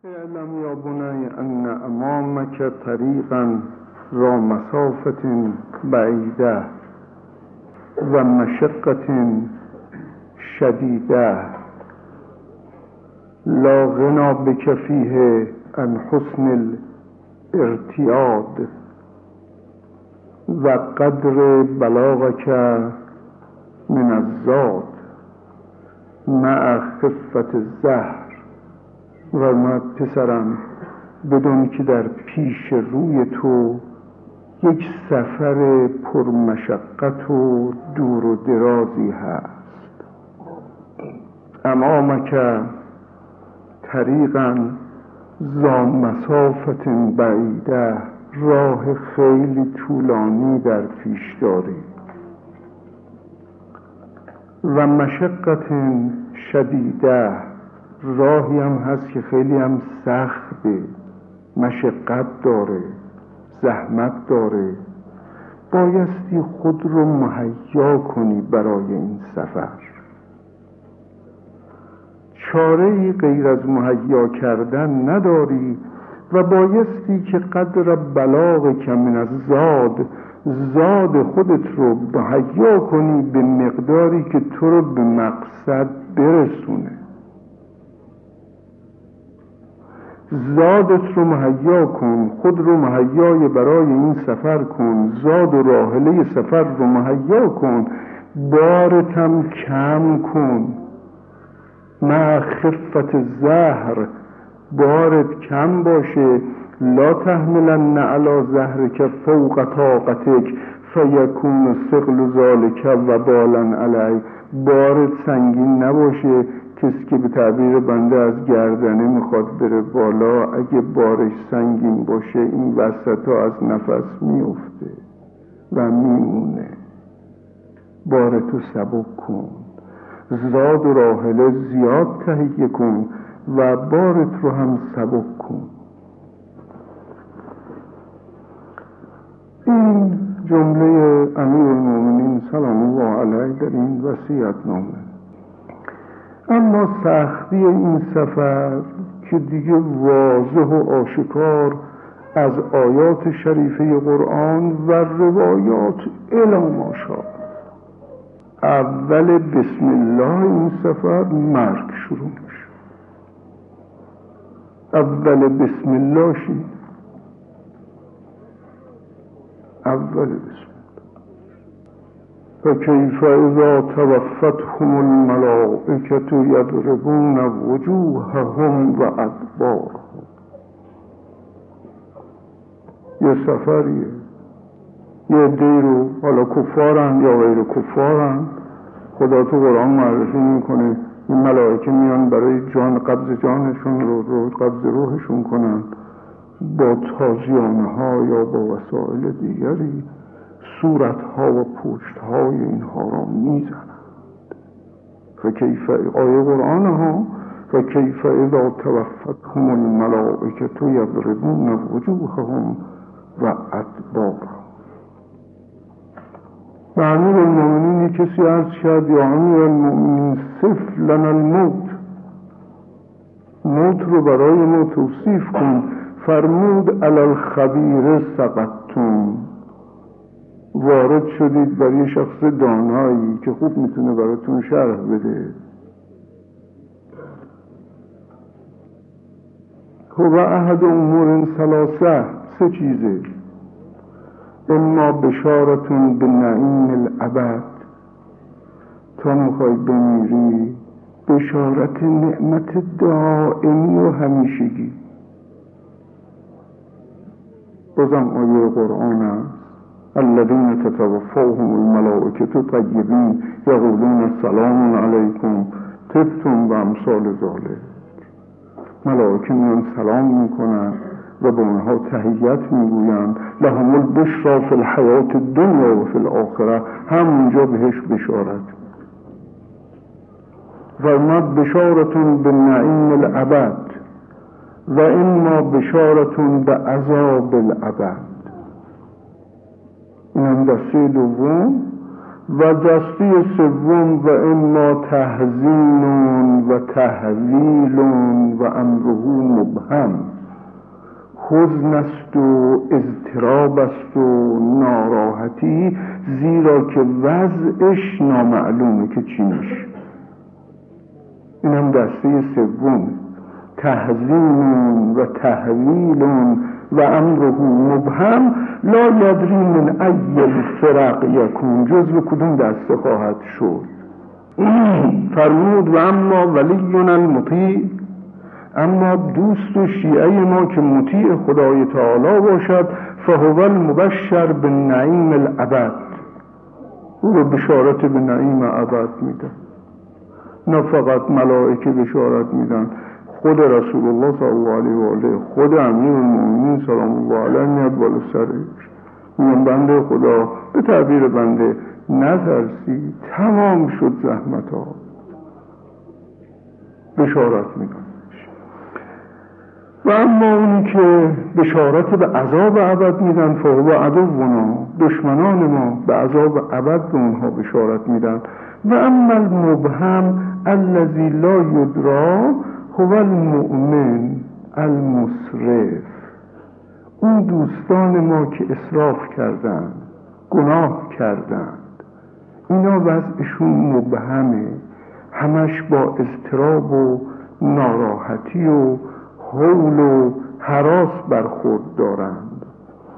اعلم یا بنی ان امامک طریقا ذا مسافة بعیده و مشقة شدیده لا غنا بک فیه عن حسن الارتیاد و قدر بلاغک من الزاد مع خفت الزهر. و پسرم بدون که در پیش روی تو یک سفر پرمشقت و دور و درازی هست. امامک طریقا ذا مسافة بعیده، راه خیلی طولانی در پیش داری و مشقت شدیده، راهی هم هست که خیلی هم سخته، مشقت داره، زحمت داره. بایستی خود رو مهیا کنی برای این سفر. چاره‌ای غیر از مهیا کردن نداری و بایستی که قدر بلاغک من الزاد، زاد خودت رو مهیا کنی به مقداری که تو رو به مقصد برسونه. زادت رو مهیا کن، خود رو مهیای برای این سفر کن، زاد و راحله سفر رو مهیا کن، بارتم کم کن. مع خفت الزهر، بارت کم باشه. لا تحملن علی ظهرک فوق طاقتک فیکون ثقل ذلک وبالا علیک، بارت سنگین نباشه کسی که به تعبیر بنده از گردنه میخواد بره بالا، اگه بارش سنگین باشه این وسط ها از نفس میفته و میمونه. بارتو سبک کن، زاد و راحله زیاد تهیه کن و بارت رو هم سبک کن. این جمله امیرالمومنین سلام الله علیه در این وصیت‌نامه. اما سختی این سفر که دیگه واضح و آشکار از آیات شریفه قرآن و روایات الی ماشاءالله. اول بسم الله این سفر مرگ شروع میشه. اول بسم الله شید، اول بسم الله. فکیف اذا توفتهم الملائکة یضربون وجوههم و ادبارهم. یه سفریه، یه عده‌ای رو، حالا کفارن یا غیر کفارن، خدا تو قرآن معرفی میکنه این ملائکه میان برای جان، قبض جانشون رو قبض روحشون کنن، با تازیانه ها یا با وسایل دیگری صورت ها و پشت های اینها را میزنند. فکیف، آیه قرآن ها، فکیف اذا توفتهم الملائکة یضربون وجوههم و ادبارهم. و امیرالمومنین کسی عرض کرد یا امیرالمومنین صف لنا الموت، موت رو برای ما توصیف کن. فرمود علی الخبیر سقطتم، وارد شدید بر یه شخص دانایی که خوب میتونه براتون شرح بده. هو احد امور ثلاثه، سه چیزه. اما بشارتون به نعیم الابد، تا میخوای بمیری بشارت نعمت دائمی و همیشگی. بازم آیه قرآن هست الذین تتوفاهم الملائکة طیبین یقولون سلام علیکم طبتم و امثال ذلک. ملائکه میان سلام میکنن و به اونها تحیت میگویند لهم البشری فی الحیات الدنیا و فی الاخره، همونجا بهش بشارت. فرمود بشارتون به نعیم الابد و اما بشارتون به عذاب الابد. این دسته دوم. و دسته سوم و اما تحزین و تحویل و امره مبهم. مبهم، حزن است و اضطراب است و ناراحتی، زیرا که وضعش نامعلومه که چی میشه. این هم دسته سوم، تحزین و تحویل و امره مبهم لا یدری من ای الفرق یکون، جزو کدوم دسته خواهد شد. فرمود و اما ولینا المطیع، اما دوست و شیعه ما که مطیع خدای تعالی باشد، فهو المبشر بالنعیم الابد، او رو بشارت به نعیم ابد میدن. نه فقط ملائکه بشارت میدن، خود رسول الله صلی الله علیه و آله، خود امیرالمومنین سلام الله علیه میاد بالا سرش، میگن بنده خدا به تعبیر بنده نترسی، تمام شد زحمت ها، بشارت میدن. و اما اونی که بشارت به عذاب ابد میدن، فهو عدونا، دشمنان ما به عذاب ابد به اونها بشارت میدن. و اما المبهم الذی لا یدری هو المؤمن المسرف، اون دوستان ما که اسراف کردند، گناه کردند، اینا وضعشون مبهمه، همش با اضطراب و ناراحتی و حول و هراس برخورد دارند.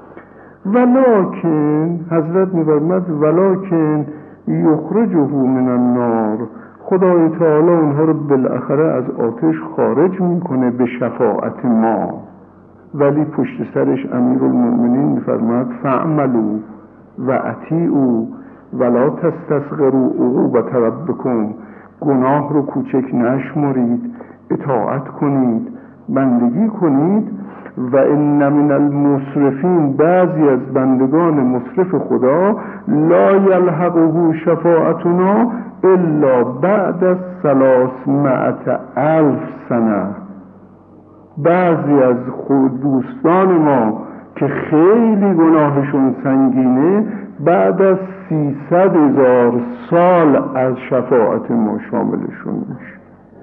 ولکن حضرت می‌فرماد ولکن یخرجه من النار، خدای تعالی اونها رو بالاخره از آتش خارج میکنه به شفاعت ما. ولی پشت سرش امیرالمومنین می‌فرماد فاعملوا و اطیعوا ولا تستصغروا عقوبة ربکم، گناه رو کوچک نشمرید، اطاعت کنید، بندگی کنید. و ان من المسرفین، بعضی از بندگان مسرف خدا، لا یلحقه شفاعتنا الا بعد از 300,000 سنه، بعضی از خود دوستان ما که خیلی گناهشون سنگینه، بعد از 300,000 سال از شفاعت ما شاملشون میشه.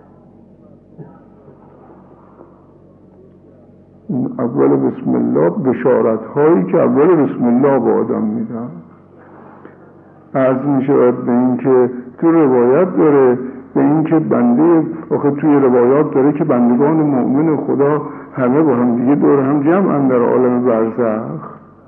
اول بسم الله بشارت هایی که اول بسم الله به آدم میدن. عرض میشود به این که تو روایت داره، به این که بنده آخه توی روایات داره که بندگان مؤمن خدا همه با هم دیگه دور هم جمعن در عالم برزخ،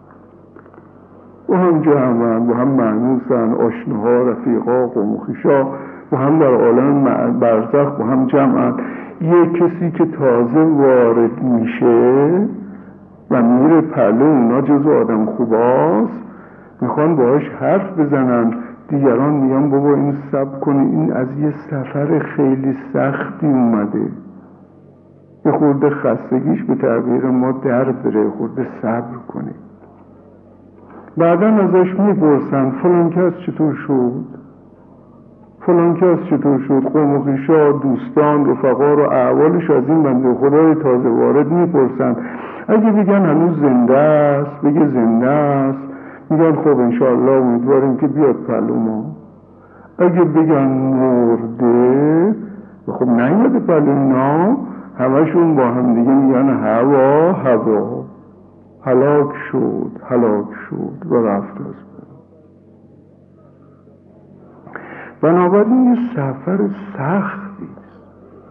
با هم جمعن، با هم معنوسن، آشناها، رفیقا، قوم و خویشا، با هم در عالم برزخ با هم جمعن. یک کسی که تازه وارد میشه و میره پهلو اونا جزو آدم خوباست، میخوان باهاش حرف بزنن، دیگران میگن بابا این صبر کنه، این از یه سفر خیلی سختی اومده، یه خورده خستگیش به تعبیر ما در بره، خورده صبر کنه. بعدا ازش میپرسن فلان کس چطور شد، فلان کس چطور شد، قوم و خویشا، دوستان، رفقا رو احوالش از این بنده خدای تازه وارد میپرسن. اگه بگن هنوز زنده است، بگه زنده است، میگن خب انشاءالله امیدواریم که بیاد پلو ما. اگه بگن مرده، خب نیومده پلو اینا، همشون با هم دیگه میگن هوا هلاک شد و رفت از. بنابراین یه سفر سختی است.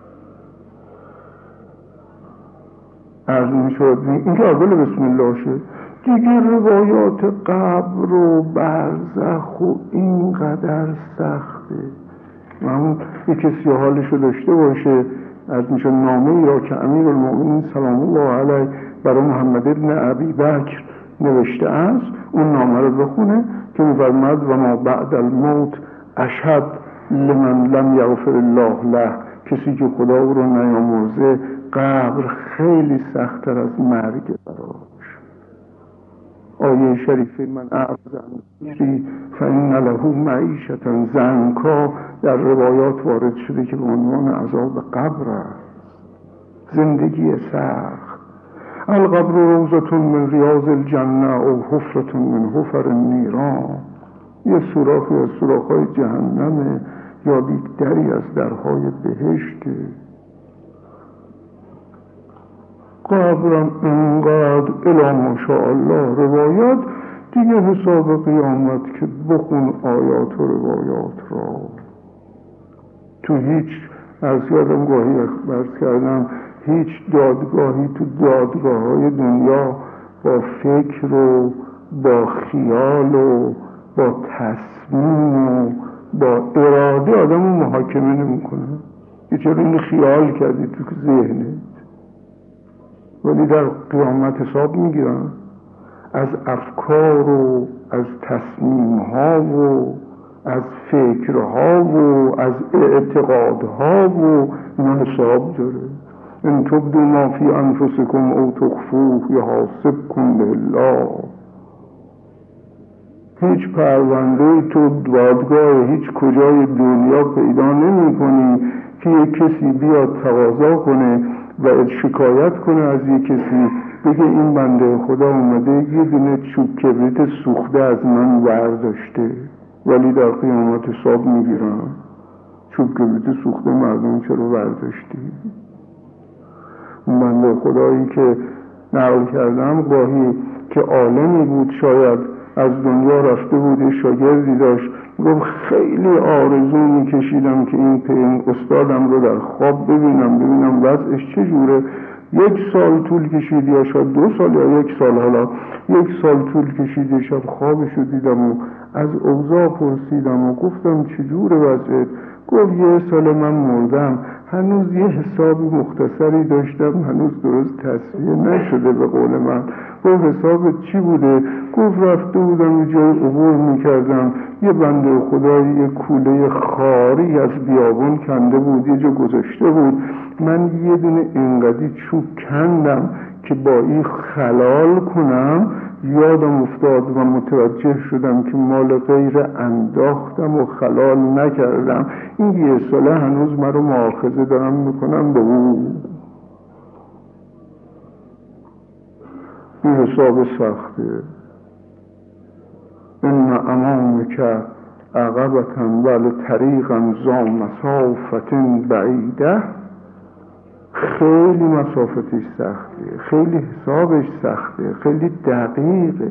عرض می‌شود این که اول بسم الله شد، دیگه روایات قبر و برزخ و اینقدر سخته. همون یک کسی حالشو داشته باشه، از میشه نامه‌ای را که امیرالمومنین سلام الله علیه برای محمد ابن ابی بکر نوشته است، اون نامه رو بخونه که می‌فرماد و ما بعد الموت اشهد لمن لم یغفر الله له، کسی که خدا او رو نیامرزه قبر خیلی سخت‌تر از مرگ براش. آیه شریفه من اعرض عن ذکری فإن له معیشة ضنکا در روایات وارد شده که به عنوان عذاب قبر است، زندگی سخت. القبر روضة من ریاض الجنه او حفرة من حفر النیران، یه سوراخی از سوراخ‌های جهنمه یا یک دری از درهای بهشته. قبرم انقدر الی ماشاءالله روایت، دیگه حساب قیامت که بخون آیات و روایات را. تو هیچ، از یادم گاهی برس کردم، هیچ دادگاهی تو دادگاه های دنیا با فکر و با خیال و با تصمیم و با اراده آدم رو محاکمه نمی کنه که چرا این خیال کردی تو ذهنت، ولی در قیامت حساب میگیرن از افکار و از تصمیم ها و از فکرها و از اعتقادها و اینا حساب داره. ان تبدوا ما فی انفسکم او تخفوه یحاسبکم به الله. هیچ پرونده تو دادگاه هیچ کجای دنیا پیدا نمی کنی که یک کسی بیاد تقاضا کنه و شکایت کنه از یک کسی، بگه این بنده خدا اومده یه دونه چوب کبریت سوخته از من برداشته، ولی در قیامت حساب میگیرن چوب کبریت سوخته مردم چرا برداشتی. اون بنده خدایی که نقل کردم گاهی که عالمی بود، شاید از دنیا رفته بود، یه شاگردی داشت، گفت خیلی آرزو میکشیدم که این استادم رو در خواب ببینم وضعش چجوره. 1 سال طول کشید یا شاید 2 سال یا 1 سال، حالا 1 سال طول کشید، یه شب خوابشو دیدم و از اوضاع پرسیدم و گفتم چجوره وضعت؟ گفت 1 سال من مردم، هنوز یه حساب مختصری داشتم، هنوز درست تصفیه نشده به قول من. گفت حسابت چی بوده؟ گفت رفته بودم یه جای عبور میکردم، یه بنده خدایی یه کوله خاری از بیابون کنده بود، یه جا گذاشته بود، من یه دونه انقدی چوب کندم که با این خلال کنم، یادم افتاد و متوجه شدم که مال غیر انداختم و خلال نکردم. این 1 ساله هنوز من رو مؤاخذه دارم میکنم به او. این حساب سخته. ان امامک عقبة ولی طریقا ذا مسافة بعیده. خیلی مسافتش سخته، خیلی حسابش سخته، خیلی دقیقه.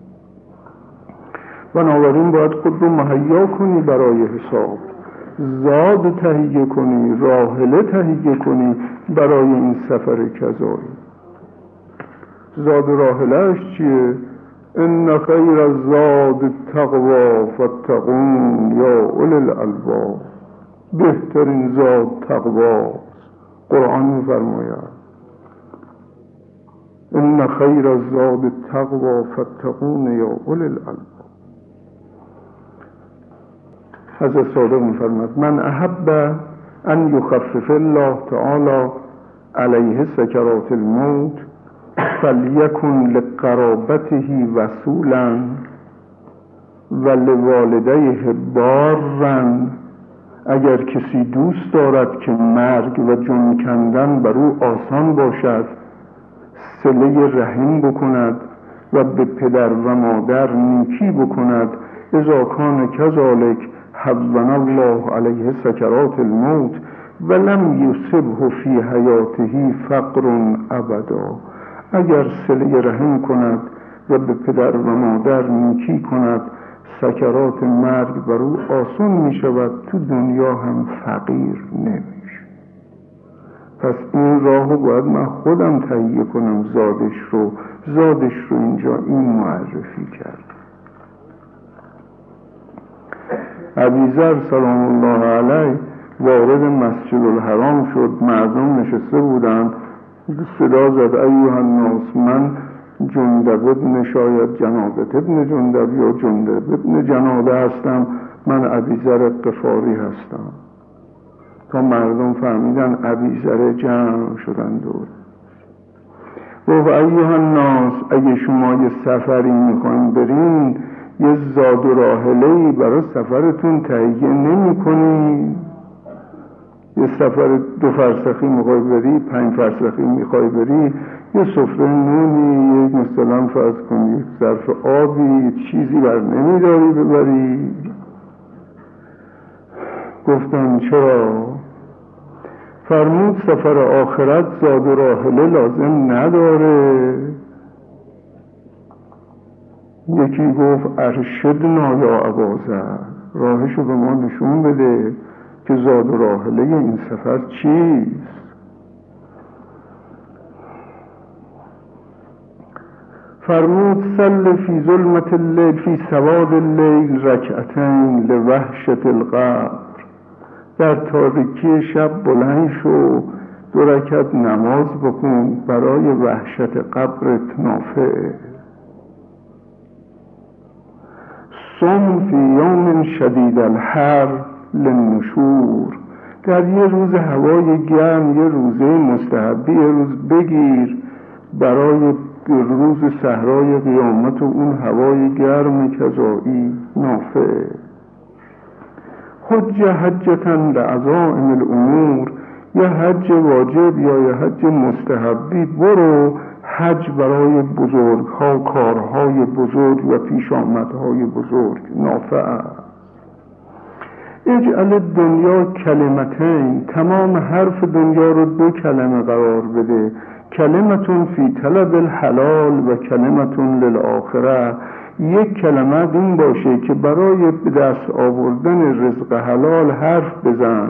بنابراین باید خود رو مهیا کنی برای حساب، زاد تهیه کنی، راحله تهیه کنی برای این سفر کذایی. زاد و راحلهش چیه؟ ان خیر الزاد التقوی فاتقون یا اولی الالباب. بهترین زاد تقوا. قرآن می‌فرماید ان خیر الزاد التقوی فاتقون یا اولی الالباب. حضرت صادق می‌فرماید من احب ان یخفف الله تعالی علیه سکرات الموت فلیکن لقرابته وصولا و لوالدیه بارا. اگر کسی دوست دارد که مرگ و جان کندن بر او آسان باشد، صله رحم بکند و به پدر و مادر نیکی بکند. اذا کان کذالک هون الله علیه سکرات الموت و لم یصبه فی حیاته فقر ابدا. اگر صله رحم کند و به پدر و مادر نیکی کند، سکرات مرگ بر او آسان می شود، تو دنیا هم فقیر نمیشه. پس این راهو باید من خودم تهیه کنم، زادش رو اینجا این معرفی کرد. ابیذر سلام الله علیه وارد مسجد الحرام شد، مردم نشسته بودن، صدا زد ایها الناس من جندب ابن شاید جنابت ابن جندب یا جندب ابن جنابه هستم، من ابیذر غفاری هستم. تا مردم فهمیدن ابیذر، جمع شدن دور. گفت ایها الناس اگه شما یه سفری میخواین برین، یه زاد و راحله‌ای برای سفرتون تهیه نمی کنین؟ یه سفر 2 فرسخی میخوای بری، 5 فرسخی میخوای بری، یه سفره نونی، یک مثلا فرض کنی یک ظرف آبی، چیزی بر نمیداری ببری؟ گفتن چرا؟ فرمود سفر آخرت زاد و راحله لازم نداره. یکی گفت ارشدنا یا ابازر، راهشو به ما نشون بده که زاد و راحله این سفر چیست. فرمود صل فی ظلمت اللیل فی سواد اللیل رکعتین لوحشة القبر، در تاریکی شب بلند شو 2 رکعت نماز بکن برای وحشت قبرت نافع. صم فی یوم شدید الحر للنشور، در یه روز هوای گرم یه روزه مستحبی یه روز بگیر برای روز صحرای قیامت و اون هوای گرم کذایی نافع. حج حجتا لعزائم الامور، یا حج واجب یا حج مستحبی برو حج برای بزرگها، کارهای بزرگ و پیش آمدهای بزرگ نافع. اجعل دنیا کلمتین، تمام حرف دنیا رو 2 کلمه قرار بده، کلمتون فی طلب الحلال و کلمتون للآخره. یک کلمه این باشه که برای به دست آوردن رزق حلال حرف بزن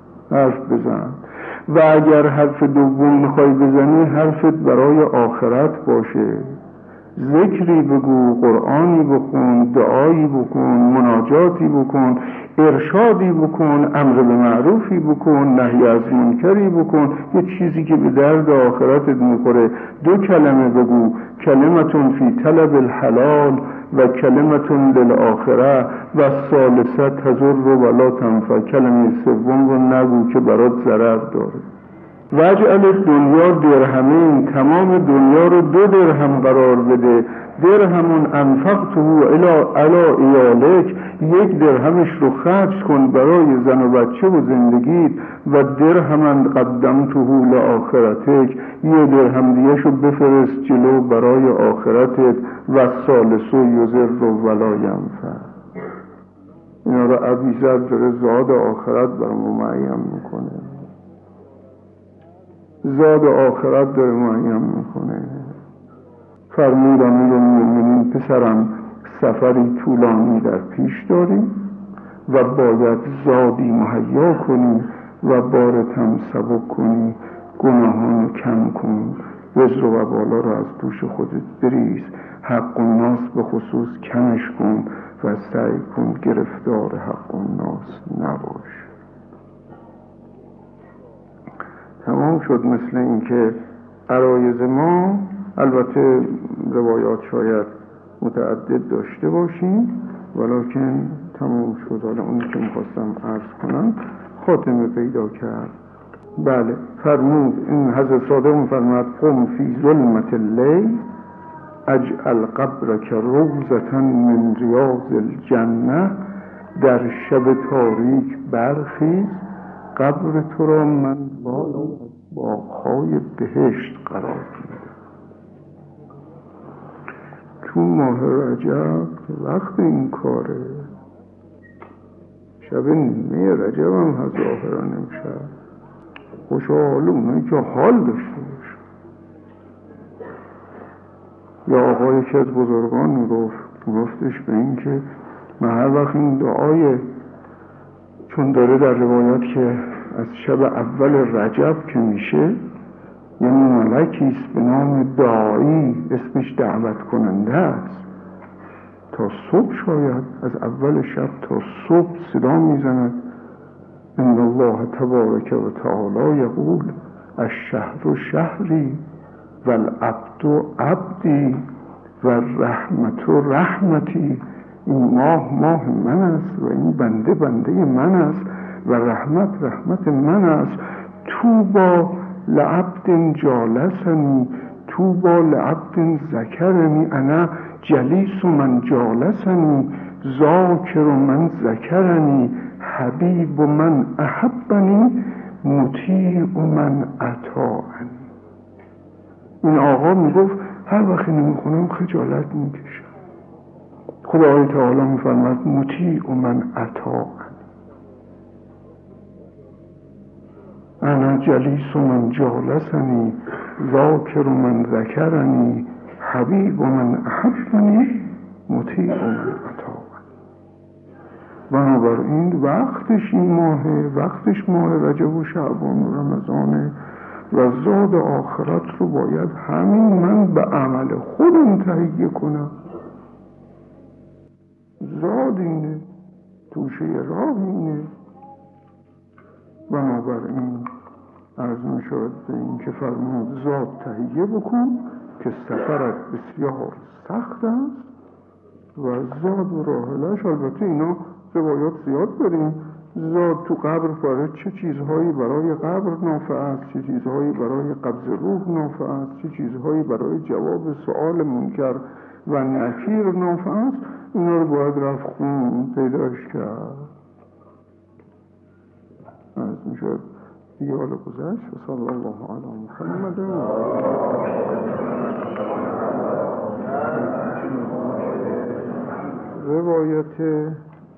و اگر حرف دوم میخوای بزنی حرفت برای آخرت باشه. ذکری بگو، قرآنی بخون، دعایی بکن، مناجاتی بکن، ارشادی بکن، امر به معروفی بکن، نهی از منکری بکن، یه چیزی که به درد آخرتت میخوره. 2 کلمه بگو، کلمتون فی طلب الحلال و کلمتون للآخره و ثالثه تضر ولا تنفع، کلمه سوم رو نگو که برات ضرر داره. واجعل دنیا درهمین، تمام دنیا رو 2 درهم قرار بده. درهمون انفقته علی ایالک، 1 درهمش رو خرج کن برای زن و بچه و زندگیت و درهمن قدمته لآخرتک، 1 درهم دیگه شو بفرست جلو برای آخرتت و ثالثو یضر ولا ینفع. اینا رو ابیذر داره زاد آخرت برامون معین میکنه، زاد آخرت داره معین میکنه. فرمود امیرالمومنین پسرم سفری طولانی در پیش داریم و باید زادی مهیا کنی و بارت هم سبک کنی، گناهان کم کن، وزر و وبالا رو از دوش خودت بریز، حق الناس به خصوص کمش کن و سعی کن گرفتار حق الناس نباش. تمام شد. مثل اینکه عرایض ما البته روایات شاید متعدد داشته باشیم ولکن تمام شد. حالا اونی که میخواستم عرض کنم خاتمه پیدا کرد. بله فرمود این حضرت صادق میفرماد قم فی ظلمت اللیل اجعل قبرک روضة من ریاض الجنه، در شب تاریک برخیز قبر تو را من بالا از باغ‌های بهشت قرار میدم. تو ماه رجب وقت این کاره، شب نیمه رجب هم هست ظاهرا امشب. خوشحال اونایی که حال داشته باشه. یا آقای که از بزرگان میگفتش به این که من هر وقت این دعای، چون داره در روایات که از شب اول رجب که میشه یه ملکیست به نام داعی، اسمش دعوت کننده است، تا صبح شاید از اول شب تا صبح صدا میزند ان الله تبارک و تعالی یقول الشهر شهری و العبد عبدی و الرحمت رحمتی، این ماه من است و این بنده من است و رحمت من است. توبا لعبد جالسنی، توبا لعبد ذکرنی، انا جلیس من جالسنی، ذاکر من ذکرنی، حبیب من احبنی، مطیع من اطاعنی. این آقا میگفت هر وقت نمیخونم خجالت میکشم. خدای تعالی میفرماد مطیع من اطاعنی، انا جلیس من جالسنی ذاکر من ذکرنی حبیب من احبنی مطیع من اطاعنی. بنابراین وقتش این ماهه، وقتش ماه رجب و شعبان و رمضانه و زاد آخرت رو باید همین من به عمل خودم تهیه کنم. زاد اینه، توشه راه اینه. بنابراین عرض می شود به این که فرمود زاد تهیه بکن که سفرت بسیار سخت است و زاد و راحلش. البته اینا روایات زیاد داریم. زاد تو قبر برای چه چیزهایی برای قبر نافع است، چه چیزهایی برای قبض روح نافع است، چه چیزهایی برای جواب سؤال منکر و نکیر نافع است. اینا رو باید رفت خون پیداش کرد. عرض می شود دیگه حالا گذشت. و صلی الله علی محمد روایت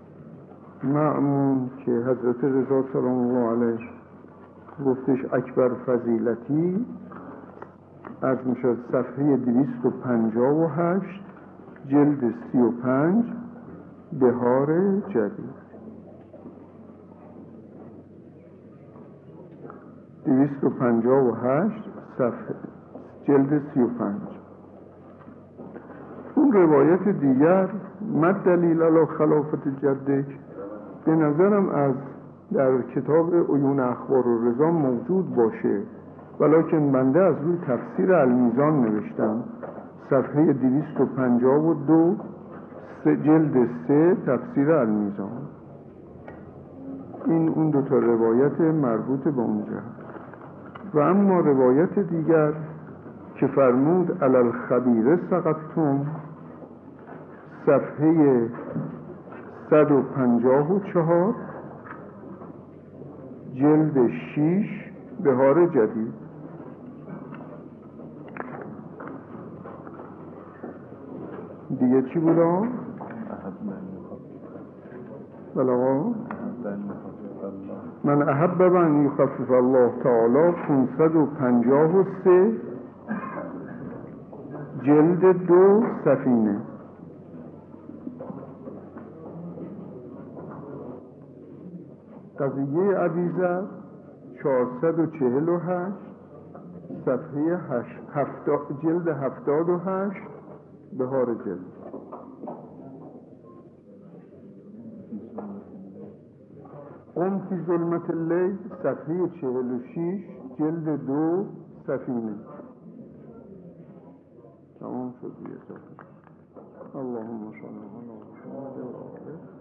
مأمون که حضرت رضا سلام الله علیه گفتش اکبر فضیلتی، از میشد صفحه 258 جلد 35 بهار جدید. 258 صفحه جلد 35. اون روایت دیگر مد دلیل علی خلافت جدک به نظرم از در کتاب عیون اخبار و رضا موجود باشه، ولیکن بنده از روی تفسیر المیزان نوشتم، صفحه 252 جلد 3 تفسیر المیزان. این اون دو تا روایت مربوط به اونجا. و اما روایت دیگر که فرمود علی الخبیره سقطتم، صفحه 154 جلد 6 بهار جدید. دیگه چی بودا؟ بلغا من احب من یخفف الله تعالی 553 جلد 2 سفینه. قضیه ابیذر 448 صفحه 8 جلد 78 بهار جدید. قم فی ظلمت اللیل صفحه 46 جلد 2 سفینه. تمام شد دیگه. اللهم صل علی محمد و آله